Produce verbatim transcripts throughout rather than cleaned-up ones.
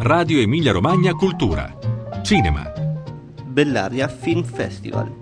Radio Emilia Romagna Cultura. Cinema. Bellaria Film Festival.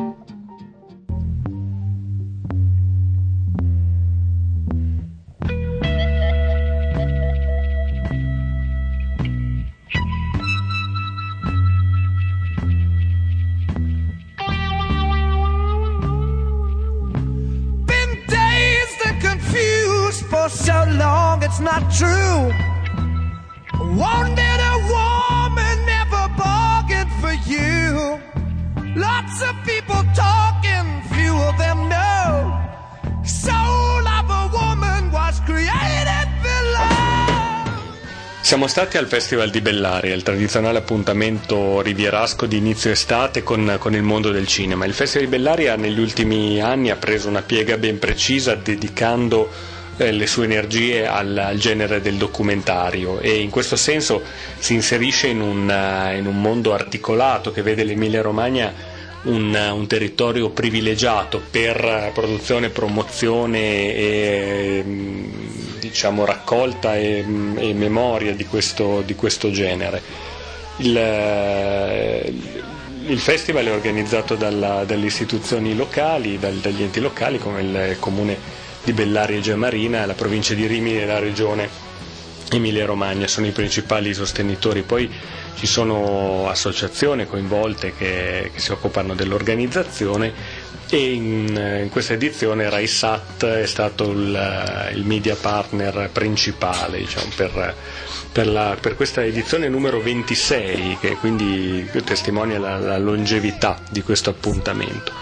So long it's not true. Wanted a woman, never bargained for you. Lots of people talking, few of them know. Soul of a woman was created below. Siamo stati al Festival di Bellaria, il tradizionale appuntamento rivierasco di inizio estate con, con il mondo del cinema. Il Festival di Bellaria negli ultimi anni ha preso una piega ben precisa, dedicando le sue energie al, al genere del documentario, e in questo senso si inserisce in un, in un mondo articolato che vede l'Emilia Romagna un, un territorio privilegiato per produzione, promozione e diciamo raccolta e, e memoria di questo, di questo genere. Il, il festival è organizzato dalla, dalle istituzioni locali, dal, dagli enti locali come il comune di Bellaria e Giamarina, la provincia di Rimini e la regione Emilia Romagna sono i principali sostenitori. Poi ci sono associazioni coinvolte che, che si occupano dell'organizzazione, e in, in questa edizione RaiSat è stato il, il media partner principale, diciamo, per, per, la, per questa edizione numero ventisei, che quindi testimonia la, la longevità di questo appuntamento.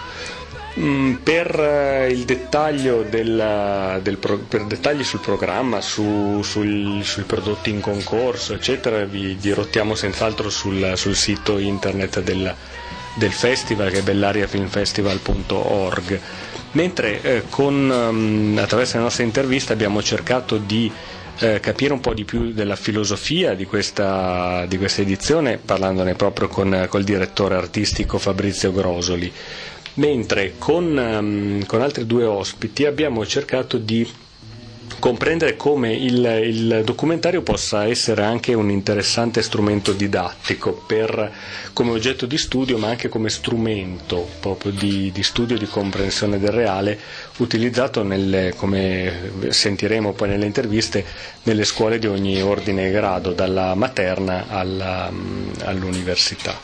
Per il dettaglio del, del per dettagli sul programma, su, sul, sui prodotti in concorso, eccetera, vi dirottiamo senz'altro sul, sul sito internet del, del festival, che è bellaria film festival punto org. Mentre eh, con, attraverso le nostre interviste abbiamo cercato di eh, capire un po' di più della filosofia di questa, di questa edizione, parlandone proprio con col direttore artistico Fabrizio Grosoli. Mentre con, um, con altri due ospiti abbiamo cercato di comprendere come il, il documentario possa essere anche un interessante strumento didattico per, come oggetto di studio, ma anche come strumento proprio di, di studio, di comprensione del reale, utilizzato nelle, come sentiremo poi nelle interviste, nelle scuole di ogni ordine e grado, dalla materna alla, all'università.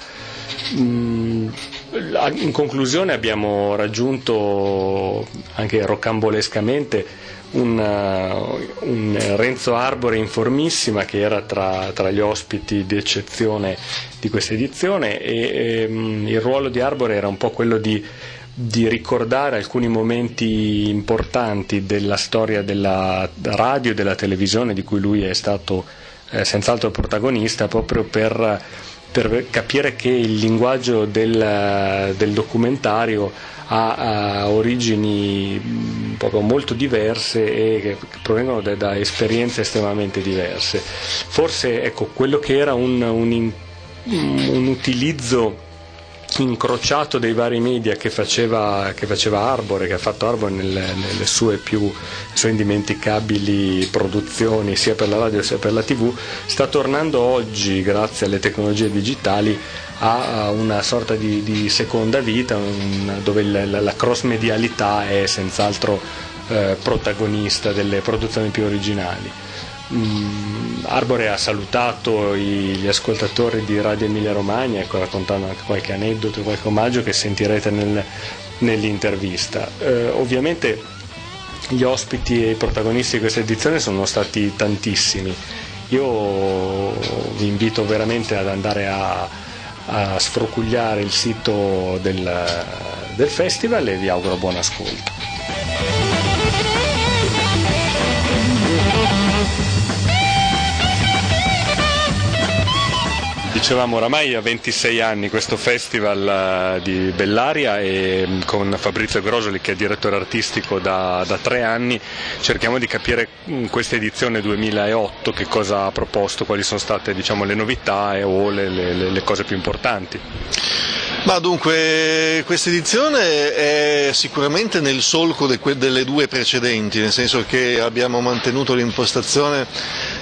In conclusione abbiamo raggiunto anche rocambolescamente un, un Renzo Arbore in formissima, che era tra, tra gli ospiti di eccezione di questa edizione, e, e il ruolo di Arbore era un po' quello di, di ricordare alcuni momenti importanti della storia della radio e della televisione, di cui lui è stato eh, senz'altro protagonista, proprio per per capire che il linguaggio del, del documentario ha, ha origini proprio molto diverse e che provengono da, da esperienze estremamente diverse. Forse, ecco, quello che era un, un, un utilizzo incrociato dei vari media che faceva, che faceva Arbore, che ha fatto Arbore nelle, nelle sue più sue indimenticabili produzioni sia per la radio sia per la tivù, sta tornando oggi, grazie alle tecnologie digitali, a una sorta di, di seconda vita, un, dove la, la cross medialità è senz'altro eh, protagonista delle produzioni più originali. Mm, Arbore ha salutato i, gli ascoltatori di Radio Emilia Romagna, ecco, raccontando anche qualche aneddoto, qualche omaggio che sentirete nel, nell'intervista. Eh, ovviamente gli ospiti e i protagonisti di questa edizione sono stati tantissimi. Io vi invito veramente ad andare a, a sfrocugliare il sito del, del festival, e vi auguro buon ascolto. Dicevamo, oramai a ventisei anni questo festival uh, di Bellaria, e um, con Fabrizio Grosoli, che è direttore artistico da, da tre anni, cerchiamo di capire in questa edizione duemilaotto che cosa ha proposto, quali sono state, diciamo, le novità e o le, le, le cose più importanti. Ma dunque, questa edizione è sicuramente nel solco de que- delle due precedenti, nel senso che abbiamo mantenuto l'impostazione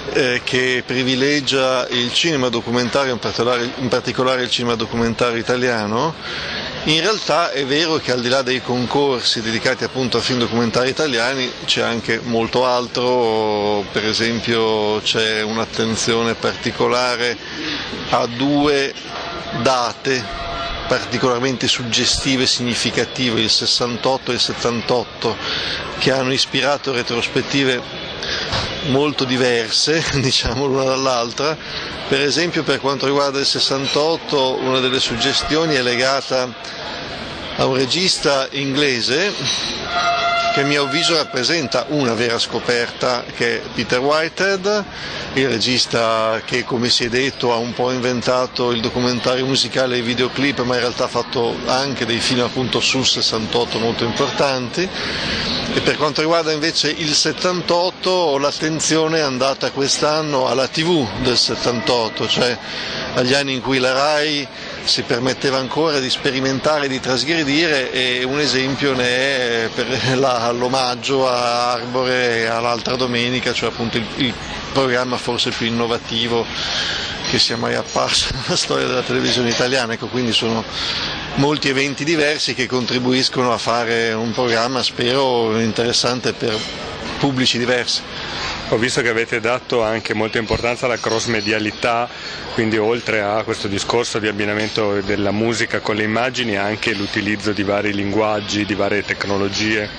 eh, che privilegia il cinema documentario, in particolare, in particolare il cinema documentario italiano. In realtà è vero che al di là dei concorsi dedicati appunto a film documentari italiani c'è anche molto altro, per esempio c'è un'attenzione particolare a due date particolarmente suggestive e significative, il sessantotto e il settantotto, che hanno ispirato retrospettive molto diverse, diciamo, l'una dall'altra. Per esempio, per quanto riguarda il sessantotto, una delle suggestioni è legata a un regista inglese che a mio avviso rappresenta una vera scoperta, che è Peter Whitehead, il regista che, come si è detto, ha un po' inventato il documentario musicale e i videoclip, ma in realtà ha fatto anche dei film appunto sul sessantotto molto importanti. E per quanto riguarda invece il settantotto, l'attenzione è andata quest'anno alla tivù del settantotto, cioè agli anni in cui la RAI si permetteva ancora di sperimentare, di trasgredire, e un esempio ne è per la, l'omaggio a Arbore e all'altra domenica, cioè appunto il, il programma forse più innovativo che sia mai apparso nella storia della televisione italiana. Ecco, quindi sono molti eventi diversi che contribuiscono a fare un programma, spero, interessante per pubblici diversi. Ho visto che avete dato anche molta importanza alla cross-medialità, quindi oltre a questo discorso di abbinamento della musica con le immagini, anche l'utilizzo di vari linguaggi, di varie tecnologie.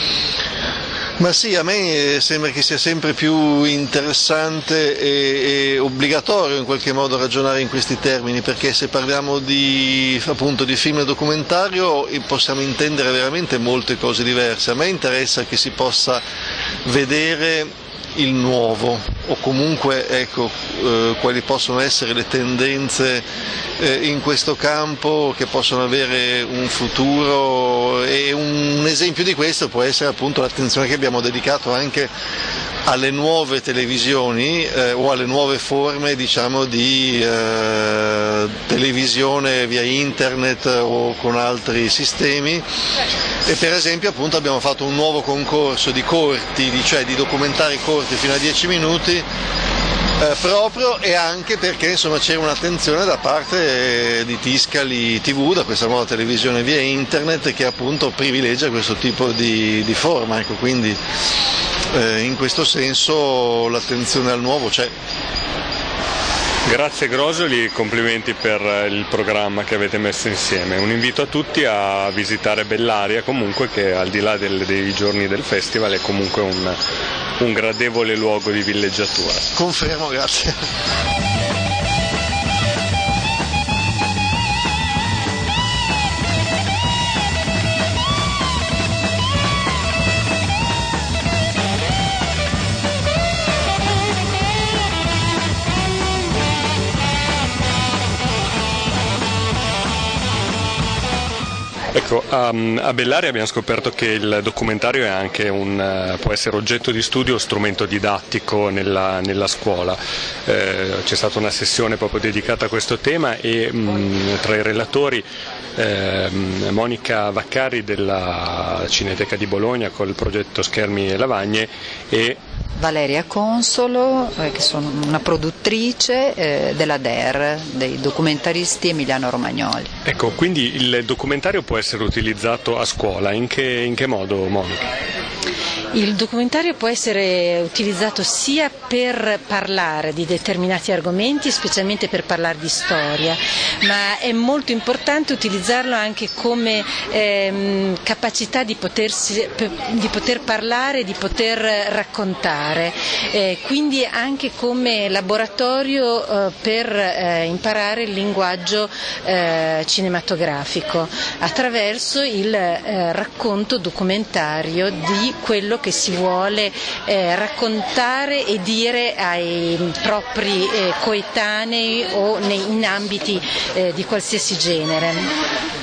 Ma sì, a me sembra che sia sempre più interessante e, e obbligatorio in qualche modo ragionare in questi termini, perché se parliamo di, appunto, di film documentario possiamo intendere veramente molte cose diverse. A me interessa che si possa vedere il nuovo, o comunque ecco eh, quali possono essere le tendenze eh, in questo campo che possono avere un futuro, e un esempio di questo può essere appunto l'attenzione che abbiamo dedicato anche alle nuove televisioni eh, o alle nuove forme, diciamo, di eh, televisione via internet o con altri sistemi. E per esempio appunto abbiamo fatto un nuovo concorso di corti, di, cioè di documentari corti fino a dieci minuti, eh, proprio e anche perché insomma c'era un'attenzione da parte eh, di Tiscali tivù, da questa nuova televisione via internet, che appunto privilegia questo tipo di, di forma, ecco, quindi eh, in questo senso l'attenzione al nuovo c'è. Grazie Grosoli, complimenti per il programma che avete messo insieme. Un invito a tutti a visitare Bellaria, comunque, che al di là del, dei giorni del festival è comunque un, un gradevole luogo di villeggiatura. Confermo, grazie. Ecco, um, a Bellaria abbiamo scoperto che il documentario è anche un, uh, può essere oggetto di studio o strumento didattico nella, nella scuola. Eh, c'è stata una sessione proprio dedicata a questo tema e mh, tra i relatori eh, Monica Vaccari della Cineteca di Bologna col progetto Schermi e Lavagne e Valeria Consolo, eh, che sono una produttrice eh, della D E R, dei documentaristi Emiliano Romagnoli. Ecco, quindi il documentario può essere utilizzato a scuola, in che, in che modo, Monica? Il documentario può essere utilizzato sia per parlare di determinati argomenti, specialmente per parlare di storia, ma è molto importante utilizzarlo anche come ehm, capacità di, potersi, di poter parlare, di poter raccontare, eh, quindi anche come laboratorio eh, per eh, imparare il linguaggio eh, cinematografico attraverso il eh, racconto documentario di quello che si vuole eh, raccontare e dire ai propri eh, coetanei o nei, in ambiti eh, di qualsiasi genere.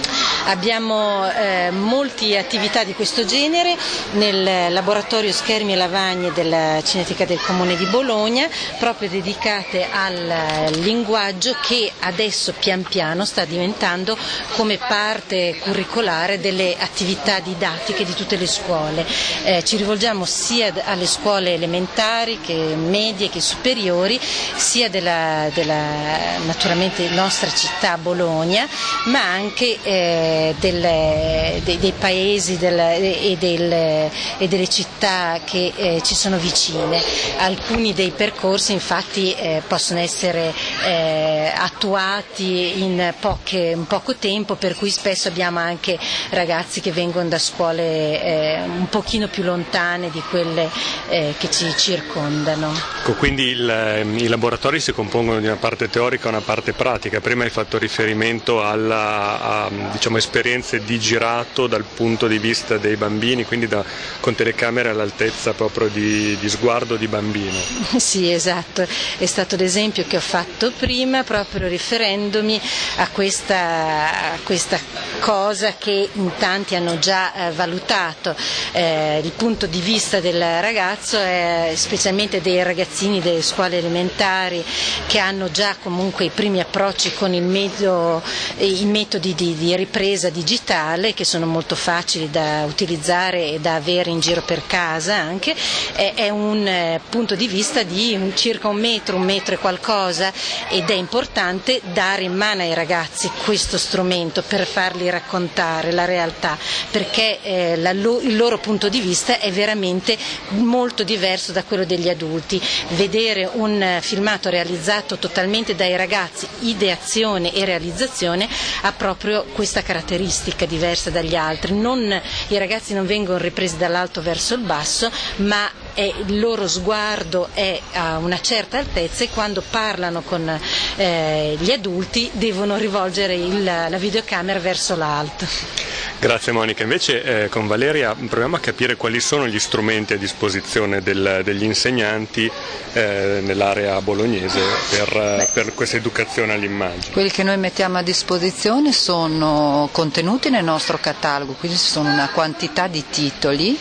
Abbiamo eh, molte attività di questo genere nel laboratorio Schermi e Lavagne della Cineteca del Comune di Bologna, proprio dedicate al linguaggio che adesso pian piano sta diventando come parte curricolare delle attività didattiche di tutte le scuole. Eh, ci rivolgiamo sia alle scuole elementari che medie che superiori, sia della, della naturalmente nostra città Bologna, ma anche eh, del, dei, dei paesi del, e, del, e delle città che eh, ci sono vicine. Alcuni dei percorsi infatti eh, possono essere eh, attuati in, poche, in poco tempo, per cui spesso abbiamo anche ragazzi che vengono da scuole eh, un pochino più lontane di quelle eh, che ci circondano. Ecco, quindi il, i laboratori si compongono di una parte teorica e una parte pratica. Prima hai fatto riferimento alla, a, diciamo, esperienze di girato dal punto di vista dei bambini, quindi da, con telecamere all'altezza proprio di, di sguardo di bambino. Sì, esatto, è stato l'esempio che ho fatto prima, proprio riferendomi a questa, a questa cosa che in tanti hanno già eh, valutato. Eh, il punto di vista del ragazzo, è, specialmente dei ragazzini delle scuole elementari che hanno già comunque i primi approcci con il metodo, i metodi di, di ripresa digitale, che sono molto facili da utilizzare e da avere in giro per casa anche, è, è un eh, punto di vista di un, circa un metro, un metro e qualcosa, ed è importante dare in mano ai ragazzi questo strumento per farli raccontare la realtà, perché eh, la, il loro punto di vista è veramente molto diverso da quello degli adulti. Vedere un filmato realizzato totalmente dai ragazzi, ideazione e realizzazione, ha proprio questa caratteristica diversa dagli altri. Non, i ragazzi non vengono ripresi dall'alto verso il basso, ma è, il loro sguardo è a una certa altezza, e quando parlano con eh, gli adulti devono rivolgere il, la videocamera verso l'alto. Grazie Monica. Invece eh, con Valeria proviamo a capire quali sono gli strumenti a disposizione del, degli insegnanti eh, nell'area bolognese per, per questa educazione all'immagine. Quelli che noi mettiamo a disposizione sono contenuti nel nostro catalogo, quindi ci sono una quantità di titoli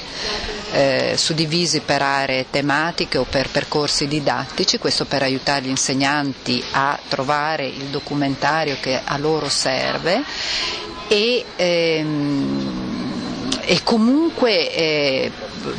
Eh, suddivisi per aree tematiche o per percorsi didattici, questo per aiutare gli insegnanti a trovare il documentario che a loro serve, e, ehm, e comunque eh,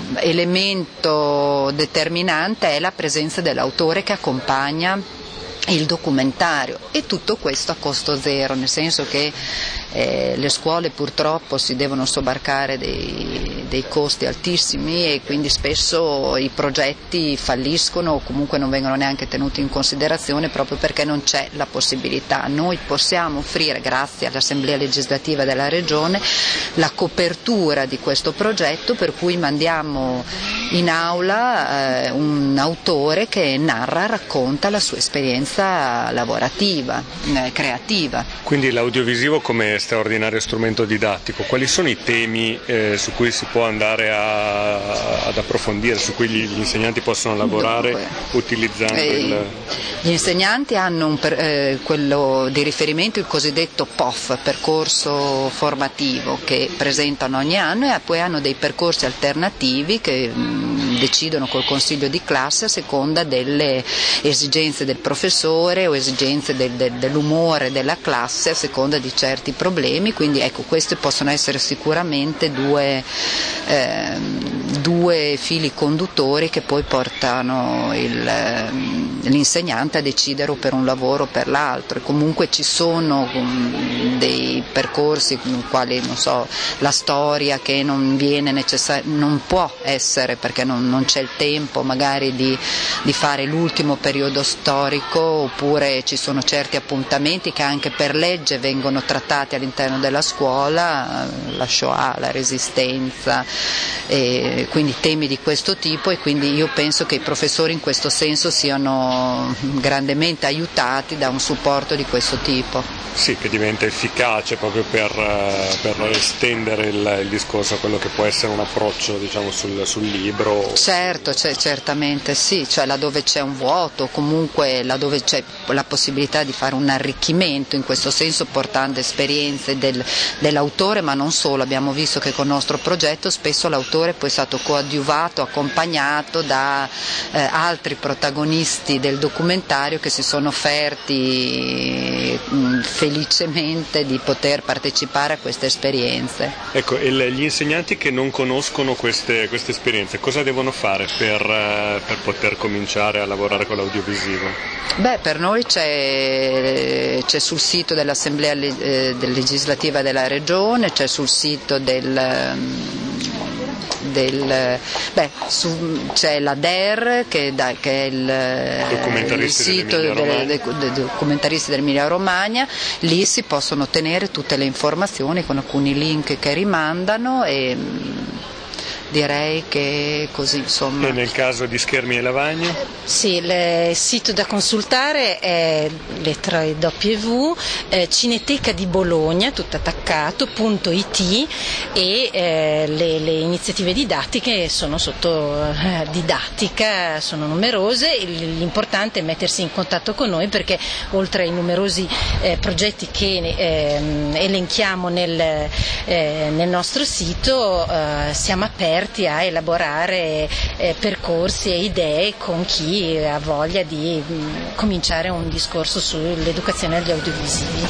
elemento determinante è la presenza dell'autore che accompagna il documentario, e tutto questo a costo zero, nel senso che eh, le scuole purtroppo si devono sobbarcare dei, dei costi altissimi, e quindi spesso i progetti falliscono o comunque non vengono neanche tenuti in considerazione proprio perché non c'è la possibilità. Noi possiamo offrire, grazie all'Assemblea legislativa della Regione, la copertura di questo progetto, per cui mandiamo in aula eh, un autore che narra, racconta la sua esperienza lavorativa, eh, creativa. Quindi l'audiovisivo come straordinario strumento didattico, quali sono i temi eh, su cui si può andare a, ad approfondire, su cui gli, gli insegnanti possono lavorare Dunque, utilizzando eh, il... Gli insegnanti hanno un per, eh, quello di riferimento, il cosiddetto P O F, percorso formativo, che presentano ogni anno, e poi hanno dei percorsi alternativi che mh, decidono col consiglio di classe a seconda delle esigenze del professore o esigenze del, del, dell'umore della classe, a seconda di certi problemi. Quindi ecco, questi possono essere sicuramente due, eh, due fili conduttori che poi portano il, l'insegnante a decidere o per un lavoro o per l'altro. E comunque ci sono um, dei percorsi quali, non so, la storia che non viene necessar- non può essere, perché non, non c'è il tempo magari di, di fare l'ultimo periodo storico, oppure ci sono certi appuntamenti che anche per legge vengono trattati all'interno della scuola, la Shoah, la Resistenza, e quindi temi di questo tipo, e quindi io penso che i professori in questo senso siano grandemente aiutati da un supporto di questo tipo. Sì, che diventa efficace proprio per, per estendere il, il discorso a quello che può essere un approccio, diciamo, sul, sul libro. Certo, cioè, certamente sì, cioè laddove c'è un vuoto, comunque laddove c'è la possibilità di fare un arricchimento, in questo senso portando esperienze del, dell'autore, ma non solo, abbiamo visto che con il nostro progetto spesso l'autore poi è stato coadiuvato, accompagnato da eh, altri protagonisti del documentario che si sono offerti mh, felicemente di poter partecipare a queste esperienze. Ecco, e gli insegnanti che non conoscono queste, queste esperienze, cosa devono fare per, per poter cominciare a lavorare con l'audiovisivo? Beh, per noi c'è, c'è sul sito dell'Assemblea eh, legislativa della Regione, c'è sul sito del... Del, beh, su, c'è l'A D E R che, da, che è il, il sito dei, dei, dei documentaristi dell'Emilia Romagna, lì si possono ottenere tutte le informazioni con alcuni link che rimandano e direi che così insomma. E nel caso di Schermi e Lavagno? Sì, il sito da consultare è lettera W, eh, Cineteca di Bologna, tutto attaccato, punto it e eh, le, le iniziative didattiche sono sotto eh, didattica, sono numerose, l'importante è mettersi in contatto con noi perché oltre ai numerosi eh, progetti che eh, elenchiamo nel, eh, nel nostro sito eh, siamo aperti a elaborare eh, percorsi e idee con chi ha voglia di mh, cominciare un discorso sull'educazione agli audiovisivi.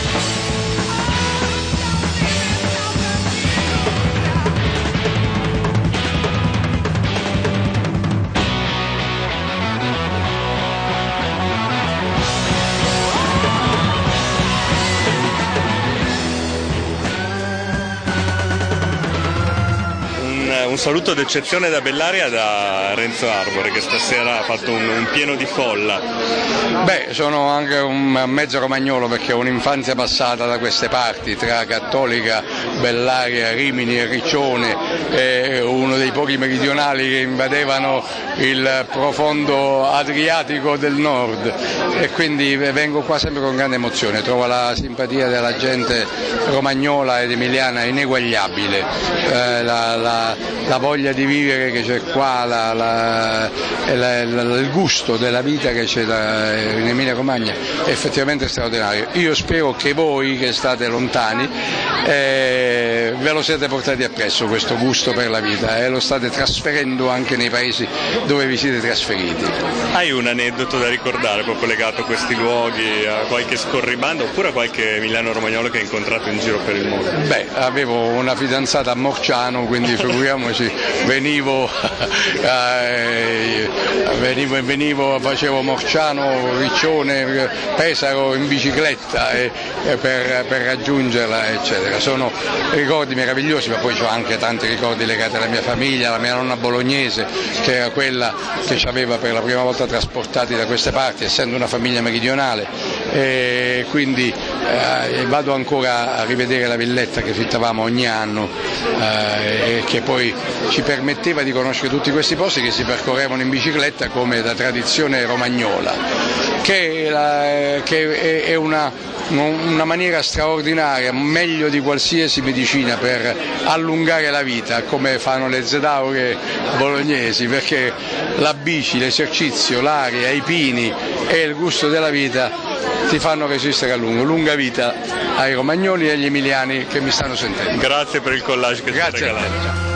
Un saluto d'eccezione da Bellaria da Renzo Arbore che stasera ha fatto un, un pieno di folla. Beh, sono anche un mezzo romagnolo perché ho un'infanzia passata da queste parti, tra Cattolica, Bellaria, Rimini e Riccione, eh, uno dei pochi meridionali che invadevano il profondo Adriatico del nord e quindi vengo qua sempre con grande emozione, trovo la simpatia della gente romagnola ed emiliana ineguagliabile, eh, la, la, la voglia di vivere che c'è qua, la, la, la, la, il gusto della vita che c'è da, in Emilia Romagna è effettivamente straordinario. Io spero che voi che state lontani eh, ve lo siete portati appresso questo gusto per la vita e eh, lo state trasferendo anche nei paesi dove vi siete trasferiti. Hai un aneddoto da ricordare proprio legato a questi luoghi, a qualche scorribanda oppure a qualche emiliano romagnolo che hai incontrato in giro per il mondo? Beh, avevo una fidanzata a Morciano, quindi figuriamoci, venivo, eh, venivo, venivo, facevo Morciano, Riccione, Pesaro in bicicletta e, e per, per raggiungerla, eccetera. Sono ricordi meravigliosi, ma poi ho anche tanti ricordi legati alla mia famiglia, alla mia nonna bolognese, che era quella che ci aveva per la prima volta trasportati da queste parti, essendo una famiglia meridionale, e quindi eh, vado ancora a rivedere la villetta che fittavamo ogni anno eh, e che poi ci permetteva di conoscere tutti questi posti che si percorrevano in bicicletta come da tradizione romagnola, che, la, che è una, una maniera straordinaria, meglio di qualsiasi medicina per allungare la vita, come fanno le zedaure bolognesi, perché la bici, l'esercizio, l'aria, i pini e il gusto della vita ti fanno resistere a lungo. Lunga vita ai romagnoli e agli emiliani che mi stanno sentendo. Grazie per il collage che ti ho regalato.